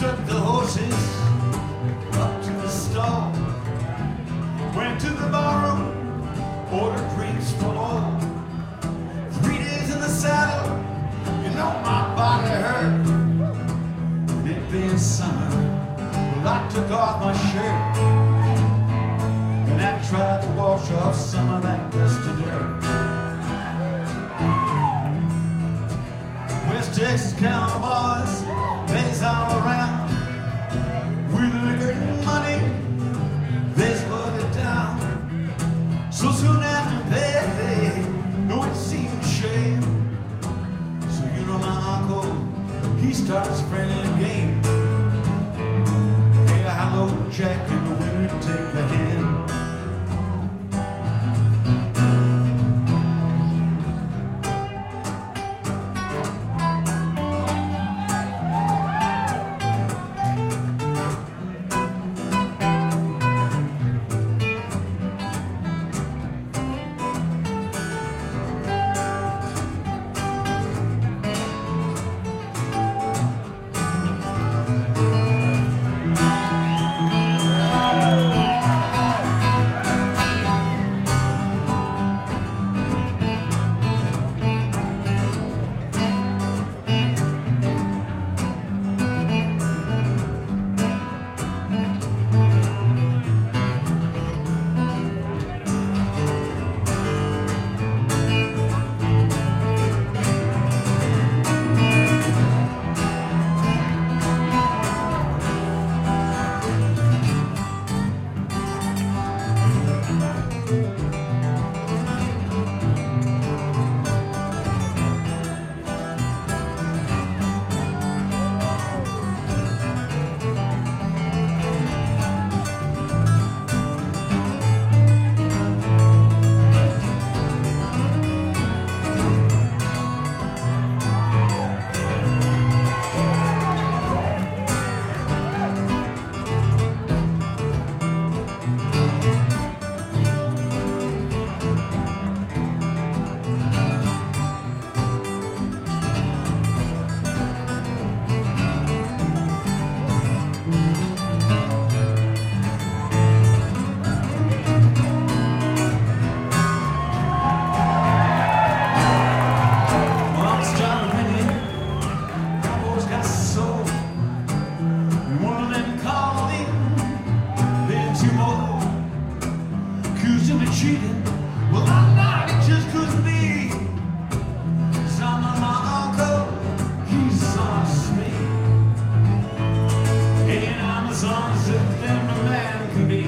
took the horses up to the stall, went to the barroom, ordered drinks for all. 3 days in the saddle, you know my body hurt. And it being summer, well, I took off my shirt, and I tried to wash off some of that dust and dirt. West Texas cowboys, they's all around. With liquor and money, they slow it down. So soon after payday, no, it seemed a shame. So you know my uncle, he starts friendly game. Hey, hello, Jack, and the winner take the hand. Cheating, well, I lied, it just couldn't be. 'Cause I'm not my uncle, he's as honest as me. And I'm as honest as a man can be.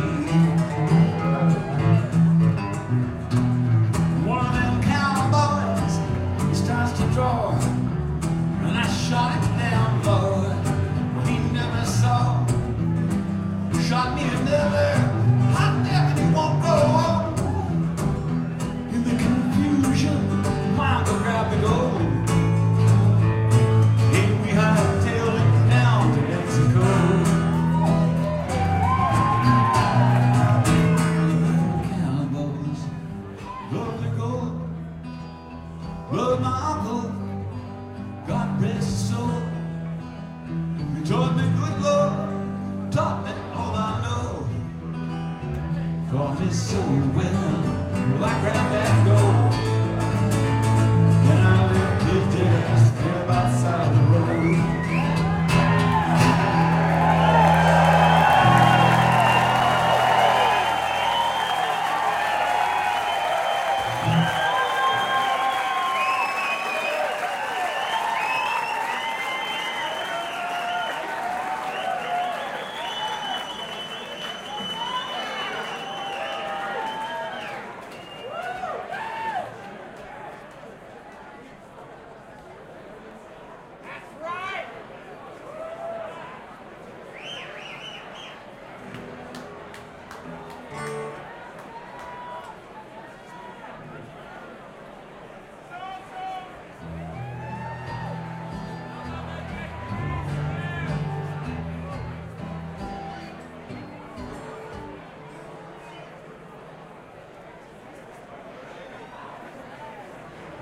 One of them cowboys, he starts to draw, and I shot him down, Lord. He never saw, shot me another, I never won't go on. Grab the gold, and we hightailed it down to Mexico. Cowboys love the gold, love my uncle, God rest his soul. He taught me good Lord, taught me all I know. Taught me so well, I grabbed that gold.